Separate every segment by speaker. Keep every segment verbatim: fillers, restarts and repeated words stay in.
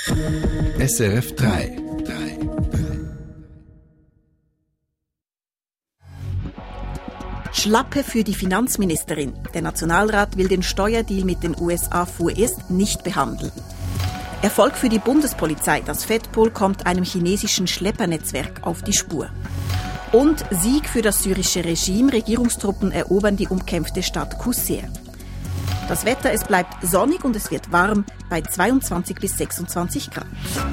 Speaker 1: S R F drei.
Speaker 2: Schlappe für die Finanzministerin. Der Nationalrat will den Steuerdeal mit den U S A vorerst nicht behandeln. Erfolg für die Bundespolizei. Das Fedpol kommt einem chinesischen Schleppernetzwerk auf die Spur. Und Sieg für das syrische Regime. Regierungstruppen erobern die umkämpfte Stadt Qusseir. Das Wetter, es bleibt sonnig und es wird warm bei zweiundzwanzig bis sechsundzwanzig Grad.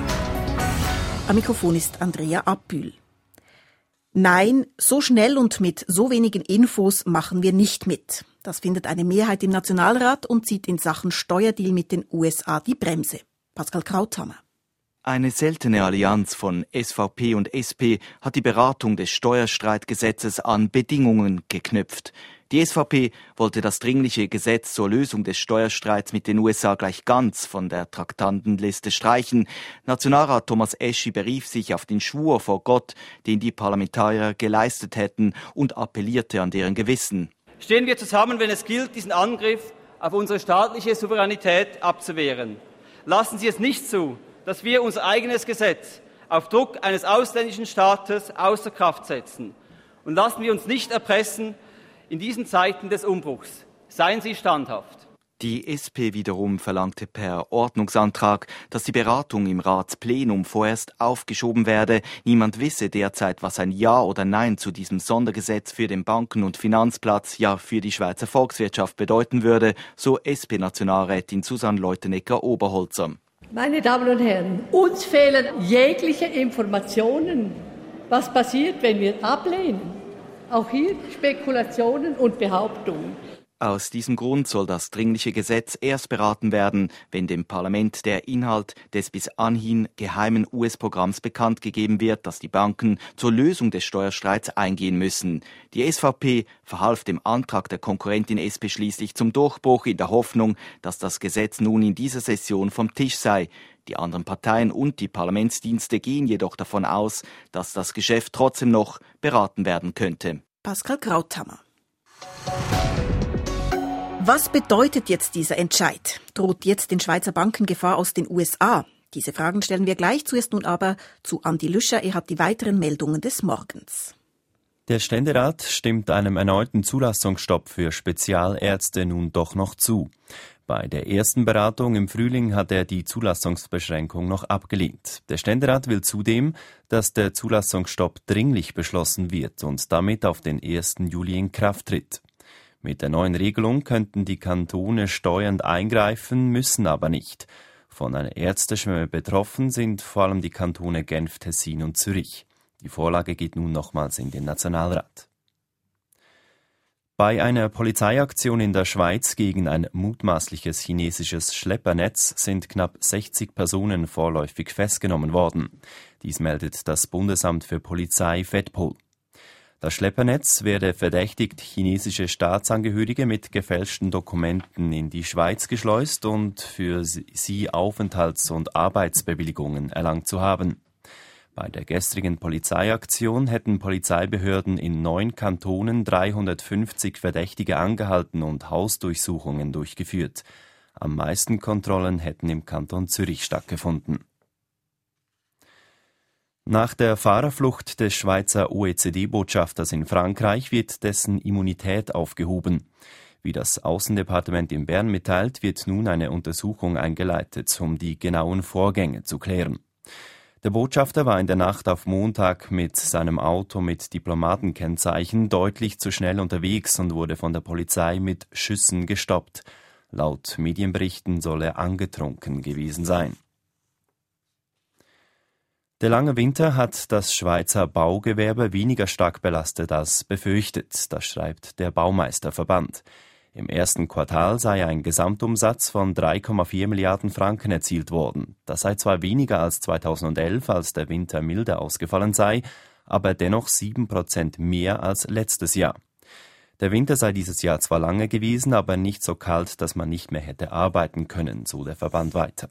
Speaker 2: Am Mikrofon ist Andrea Abbühl. Nein, so schnell und mit so wenigen Infos machen wir nicht mit. Das findet eine Mehrheit im Nationalrat und zieht in Sachen Steuerdeal mit den U S A die Bremse. Pascal Krauthammer.
Speaker 3: Eine seltene Allianz von S V P und S P hat die Beratung des Steuerstreitgesetzes an Bedingungen geknüpft. Die S V P wollte das dringliche Gesetz zur Lösung des Steuerstreits mit den U S A gleich ganz von der Traktandenliste streichen. Nationalrat Thomas Eschi berief sich auf den Schwur vor Gott, den die Parlamentarier geleistet hätten, und appellierte an deren Gewissen.
Speaker 4: Stehen wir zusammen, wenn es gilt, diesen Angriff auf unsere staatliche Souveränität abzuwehren. Lassen Sie es nicht zu, dass wir unser eigenes Gesetz auf Druck eines ausländischen Staates außer Kraft setzen. Und lassen wir uns nicht erpressen in diesen Zeiten des Umbruchs. Seien Sie standhaft.
Speaker 3: Die S P wiederum verlangte per Ordnungsantrag, dass die Beratung im Ratsplenum vorerst aufgeschoben werde. Niemand wisse derzeit, was ein Ja oder Nein zu diesem Sondergesetz für den Banken- und Finanzplatz, ja für die Schweizer Volkswirtschaft bedeuten würde, so S P-Nationalrätin Susanne Leutenegger-Oberholzer.
Speaker 5: Meine Damen und Herren, uns fehlen jegliche Informationen, was passiert, wenn wir ablehnen. Auch hier Spekulationen und Behauptungen.
Speaker 3: Aus diesem Grund soll das dringliche Gesetz erst beraten werden, wenn dem Parlament der Inhalt des bis anhin geheimen U S-Programms bekannt gegeben wird, dass die Banken zur Lösung des Steuerstreits eingehen müssen. Die S V P verhalf dem Antrag der Konkurrentin S P schließlich zum Durchbruch in der Hoffnung, dass das Gesetz nun in dieser Session vom Tisch sei. Die anderen Parteien und die Parlamentsdienste gehen jedoch davon aus, dass das Geschäft trotzdem noch beraten werden könnte.
Speaker 2: Pascal Krauthammer. Was bedeutet jetzt dieser Entscheid? Droht jetzt den Schweizer Banken Gefahr aus den U S A? Diese Fragen stellen wir gleich. Zuerst nun aber zu Andi Lüscher. Er hat die weiteren Meldungen des Morgens.
Speaker 6: Der Ständerat stimmt einem erneuten Zulassungsstopp für Spezialärzte nun doch noch zu. Bei der ersten Beratung im Frühling hat er die Zulassungsbeschränkung noch abgelehnt. Der Ständerat will zudem, dass der Zulassungsstopp dringlich beschlossen wird und damit auf den ersten Juli in Kraft tritt. Mit der neuen Regelung könnten die Kantone steuernd eingreifen, müssen aber nicht. Von einer Ärzteschwemme betroffen sind vor allem die Kantone Genf, Tessin und Zürich. Die Vorlage geht nun nochmals in den Nationalrat. Bei einer Polizeiaktion in der Schweiz gegen ein mutmaßliches chinesisches Schleppernetz sind knapp sechzig Personen vorläufig festgenommen worden. Dies meldet das Bundesamt für Polizei Fedpol. Das Schleppernetz werde verdächtigt, chinesische Staatsangehörige mit gefälschten Dokumenten in die Schweiz geschleust und für sie Aufenthalts- und Arbeitsbewilligungen erlangt zu haben. Bei der gestrigen Polizeiaktion hätten Polizeibehörden in neun Kantonen dreihundertfünfzig Verdächtige angehalten und Hausdurchsuchungen durchgeführt. Am meisten Kontrollen hätten im Kanton Zürich stattgefunden. Nach der Fahrerflucht des Schweizer O E C D-Botschafters in Frankreich wird dessen Immunität aufgehoben. Wie das Aussendepartement in Bern mitteilt, wird nun eine Untersuchung eingeleitet, um die genauen Vorgänge zu klären. Der Botschafter war in der Nacht auf Montag mit seinem Auto mit Diplomatenkennzeichen deutlich zu schnell unterwegs und wurde von der Polizei mit Schüssen gestoppt. Laut Medienberichten soll er angetrunken gewesen sein. Der lange Winter hat das Schweizer Baugewerbe weniger stark belastet als befürchtet, das schreibt der Baumeisterverband. Im ersten Quartal sei ein Gesamtumsatz von drei Komma vier Milliarden Franken erzielt worden. Das sei zwar weniger als zweitausendelf, als der Winter milder ausgefallen sei, aber dennoch sieben Prozent mehr als letztes Jahr. Der Winter sei dieses Jahr zwar lange gewesen, aber nicht so kalt, dass man nicht mehr hätte arbeiten können, so der Verband weiter.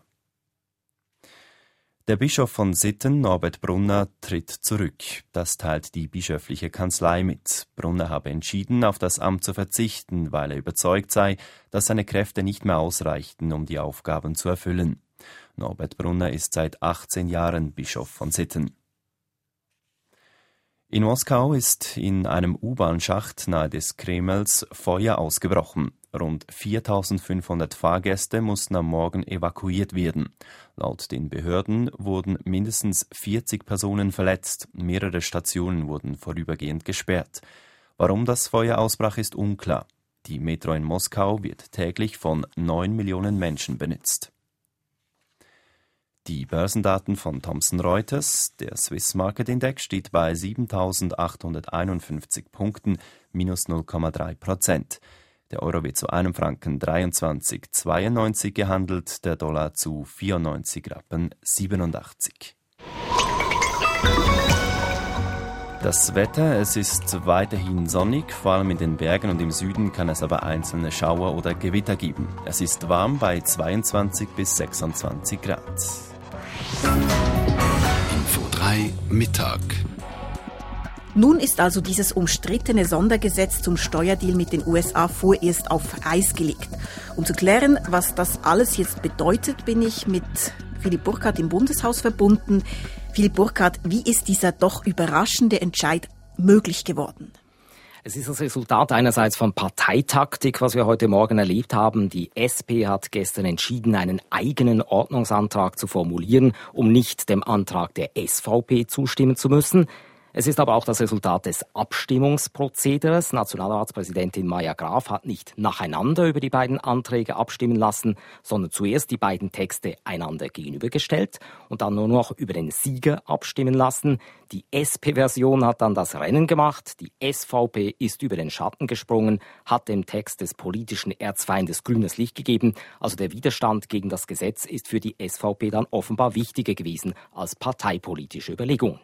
Speaker 6: Der Bischof von Sitten, Norbert Brunner, tritt zurück. Das teilt die bischöfliche Kanzlei mit. Brunner habe entschieden, auf das Amt zu verzichten, weil er überzeugt sei, dass seine Kräfte nicht mehr ausreichten, um die Aufgaben zu erfüllen. Norbert Brunner ist seit achtzehn Jahren Bischof von Sitten. In Moskau ist in einem U-Bahn-Schacht nahe des Kremls Feuer ausgebrochen. Rund viertausendfünfhundert Fahrgäste mussten am Morgen evakuiert werden. Laut den Behörden wurden mindestens vierzig Personen verletzt. Mehrere Stationen wurden vorübergehend gesperrt. Warum das Feuer ausbrach, ist unklar. Die Metro in Moskau wird täglich von neun Millionen Menschen benutzt. Die Börsendaten von Thomson Reuters, der Swiss Market Index, steht bei siebentausendachthunderteinundfünfzig Punkten, minus null Komma drei Prozent. Der Euro wird zu einem Franken dreiundzwanzig Komma zweiundneunzig gehandelt, der Dollar zu vierundneunzig Rappen siebenundachtzig. Das Wetter, es ist weiterhin sonnig, vor allem in den Bergen und im Süden kann es aber einzelne Schauer oder Gewitter geben. Es ist warm bei zweiundzwanzig bis sechsundzwanzig Grad.
Speaker 1: Info drei Mittag.
Speaker 2: Nun ist also dieses umstrittene Sondergesetz zum Steuerdeal mit den U S A vorerst auf Eis gelegt. Um zu klären, was das alles jetzt bedeutet, bin ich mit Philipp Burkhardt im Bundeshaus verbunden. Philipp Burkhardt, wie ist dieser doch überraschende Entscheid möglich geworden?
Speaker 7: Es ist das Resultat einerseits von Parteitaktik, was wir heute Morgen erlebt haben. Die S P hat gestern entschieden, einen eigenen Ordnungsantrag zu formulieren, um nicht dem Antrag der S V P zustimmen zu müssen. Es ist aber auch das Resultat des Abstimmungsprozederes. Nationalratspräsidentin Maja Graf hat nicht nacheinander über die beiden Anträge abstimmen lassen, sondern zuerst die beiden Texte einander gegenübergestellt und dann nur noch über den Sieger abstimmen lassen. Die S P-Version hat dann das Rennen gemacht. Die S V P ist über den Schatten gesprungen, hat dem Text des politischen Erzfeindes grünes Licht gegeben. Also der Widerstand gegen das Gesetz ist für die S V P dann offenbar wichtiger gewesen als parteipolitische Überlegungen.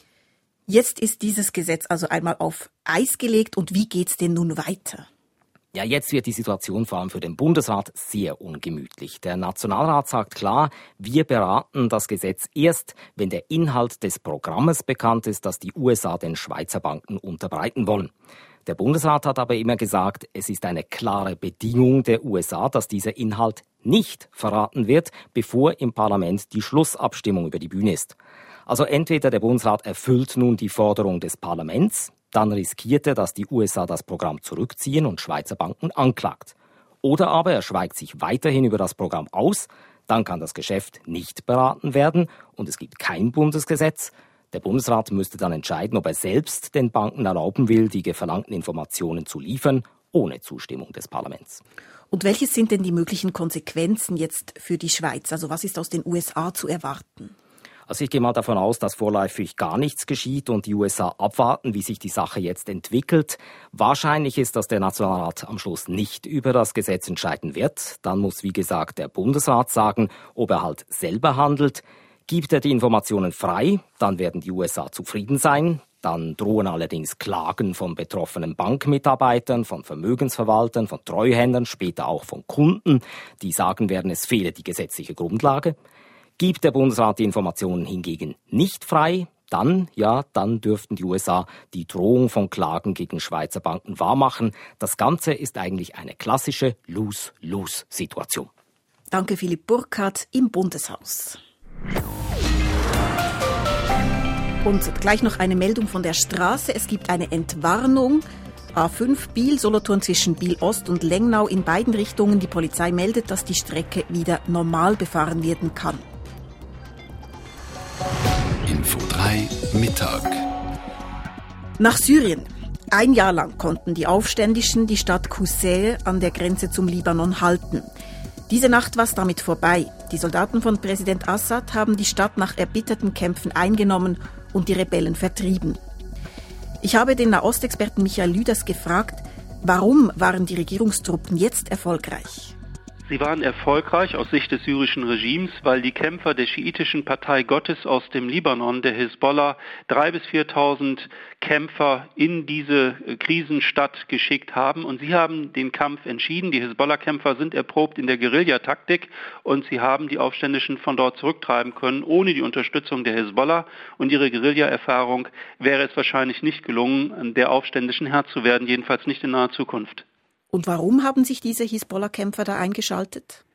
Speaker 2: Jetzt ist dieses Gesetz also einmal auf Eis gelegt und wie geht's denn nun weiter?
Speaker 7: Ja, jetzt wird die Situation vor allem für den Bundesrat sehr ungemütlich. Der Nationalrat sagt klar, wir beraten das Gesetz erst, wenn der Inhalt des Programmes bekannt ist, das die U S A den Schweizer Banken unterbreiten wollen. Der Bundesrat hat aber immer gesagt, es ist eine klare Bedingung der U S A, dass dieser Inhalt nicht verraten wird, bevor im Parlament die Schlussabstimmung über die Bühne ist. Also entweder der Bundesrat erfüllt nun die Forderung des Parlaments, dann riskiert er, dass die U S A das Programm zurückziehen und Schweizer Banken anklagt. Oder aber er schweigt sich weiterhin über das Programm aus, dann kann das Geschäft nicht beraten werden und es gibt kein Bundesgesetz. Der Bundesrat müsste dann entscheiden, ob er selbst den Banken erlauben will, die verlangten Informationen zu liefern, ohne Zustimmung des Parlaments.
Speaker 2: Und welche sind denn die möglichen Konsequenzen jetzt für die Schweiz? Also was ist aus den U S A zu erwarten?
Speaker 7: Also ich gehe mal davon aus, dass vorläufig gar nichts geschieht und die U S A abwarten, wie sich die Sache jetzt entwickelt. Wahrscheinlich ist, dass der Nationalrat am Schluss nicht über das Gesetz entscheiden wird. Dann muss, wie gesagt, der Bundesrat sagen, ob er halt selber handelt. Gibt er die Informationen frei, dann werden die U S A zufrieden sein. Dann drohen allerdings Klagen von betroffenen Bankmitarbeitern, von Vermögensverwaltern, von Treuhändern, später auch von Kunden, die sagen werden, es fehle die gesetzliche Grundlage. Gibt der Bundesrat die Informationen hingegen nicht frei, dann, ja, dann dürften die U S A die Drohung von Klagen gegen Schweizer Banken wahrmachen. Das Ganze ist eigentlich eine klassische Lose-Lose-Situation.
Speaker 2: Danke, Philipp Burkhardt im Bundeshaus. Und gleich noch eine Meldung von der Straße. Es gibt eine Entwarnung. A fünf Biel, Solothurn zwischen Biel Ost und Lengnau in beiden Richtungen. Die Polizei meldet, dass die Strecke wieder normal befahren werden kann.
Speaker 1: Info drei Mittag.
Speaker 2: Nach Syrien. Ein Jahr lang konnten die Aufständischen die Stadt Qusayr an der Grenze zum Libanon halten. Diese Nacht war es damit vorbei. Die Soldaten von Präsident Assad haben die Stadt nach erbitterten Kämpfen eingenommen und die Rebellen vertrieben. Ich habe den Nahostexperten Michael Lüders gefragt, warum waren die Regierungstruppen jetzt erfolgreich?
Speaker 8: Sie waren erfolgreich aus Sicht des syrischen Regimes, weil die Kämpfer der schiitischen Partei Gottes aus dem Libanon, der Hisbollah, dreitausend bis viertausend Kämpfer in diese Krisenstadt geschickt haben. Und sie haben den Kampf entschieden. Die Hisbollah-Kämpfer sind erprobt in der Guerillataktik und sie haben die Aufständischen von dort zurücktreiben können, ohne die Unterstützung der Hisbollah. Und ihre Guerilla-Erfahrung wäre es wahrscheinlich nicht gelungen, der Aufständischen Herr zu werden, jedenfalls nicht in naher Zukunft.
Speaker 2: Und warum haben sich diese Hisbollah-Kämpfer da eingeschaltet?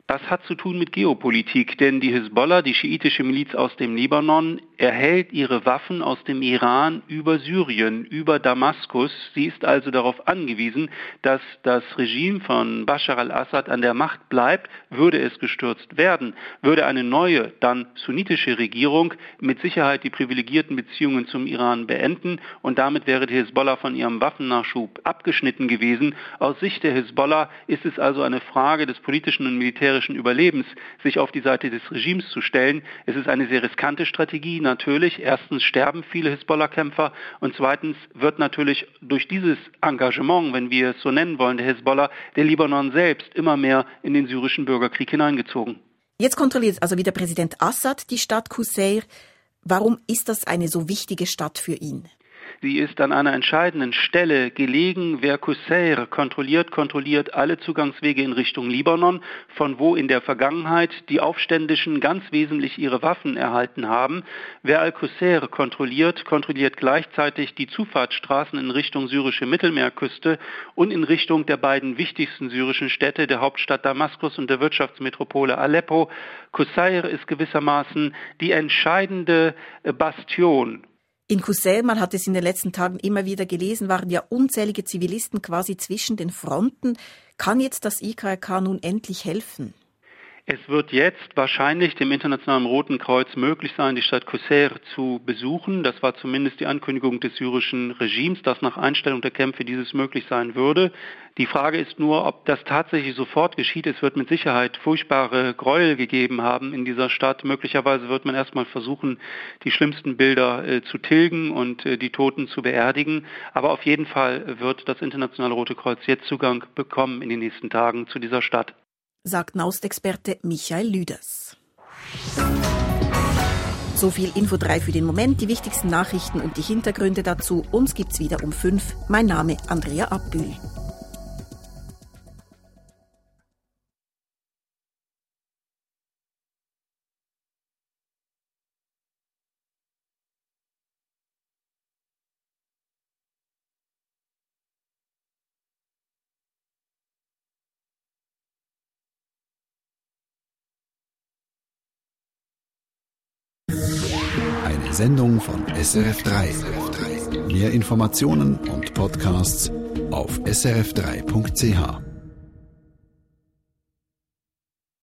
Speaker 8: Das hat zu tun mit Geopolitik, denn die Hisbollah, die schiitische Miliz aus dem Libanon, erhält ihre Waffen aus dem Iran über Syrien, über Damaskus. Sie ist also darauf angewiesen, dass das Regime von Bashar al-Assad an der Macht bleibt. Würde es gestürzt werden, würde eine neue, dann sunnitische Regierung mit Sicherheit die privilegierten Beziehungen zum Iran beenden und damit wäre die Hisbollah von ihrem Waffennachschub abgeschnitten gewesen. Aus Sicht der Hisbollah ist es also eine Frage des politischen und militärischen Überlebens, sich auf die Seite des Regimes zu stellen. Es ist eine sehr riskante Strategie, natürlich. Erstens sterben viele Hisbollah-Kämpfer und zweitens wird natürlich durch dieses Engagement, wenn wir es so nennen wollen, der Hisbollah, der Libanon selbst immer mehr in den syrischen Bürgerkrieg hineingezogen.
Speaker 2: Jetzt kontrolliert also wieder Präsident Assad die Stadt Qusair. Warum ist das eine so wichtige Stadt für ihn?
Speaker 8: Sie ist an einer entscheidenden Stelle gelegen. Wer Qusair kontrolliert, kontrolliert alle Zugangswege in Richtung Libanon, von wo in der Vergangenheit die Aufständischen ganz wesentlich ihre Waffen erhalten haben. Wer Al-Qusair kontrolliert, kontrolliert gleichzeitig die Zufahrtsstraßen in Richtung syrische Mittelmeerküste und in Richtung der beiden wichtigsten syrischen Städte, der Hauptstadt Damaskus und der Wirtschaftsmetropole Aleppo. Qusair ist gewissermaßen die entscheidende Bastion.
Speaker 2: In Qusair, man hat es in den letzten Tagen immer wieder gelesen, waren ja unzählige Zivilisten quasi zwischen den Fronten. Kann jetzt das I K R K nun endlich helfen?
Speaker 8: Es wird jetzt wahrscheinlich dem Internationalen Roten Kreuz möglich sein, die Stadt Qusair zu besuchen. Das war zumindest die Ankündigung des syrischen Regimes, dass nach Einstellung der Kämpfe dieses möglich sein würde. Die Frage ist nur, ob das tatsächlich sofort geschieht. Es wird mit Sicherheit furchtbare Gräuel gegeben haben in dieser Stadt. Möglicherweise wird man erstmal versuchen, die schlimmsten Bilder äh, zu tilgen und äh, die Toten zu beerdigen. Aber auf jeden Fall wird das Internationale Rote Kreuz jetzt Zugang bekommen in den nächsten Tagen zu dieser Stadt,
Speaker 2: sagt Nahostexperte Michael Lüders. So viel Info drei für den Moment, die wichtigsten Nachrichten und die Hintergründe dazu. Uns gibt's wieder um fünf. Mein Name Andrea Abbühl.
Speaker 1: Eine Sendung von S R F drei. Mehr Informationen und Podcasts auf s r f drei punkt c h.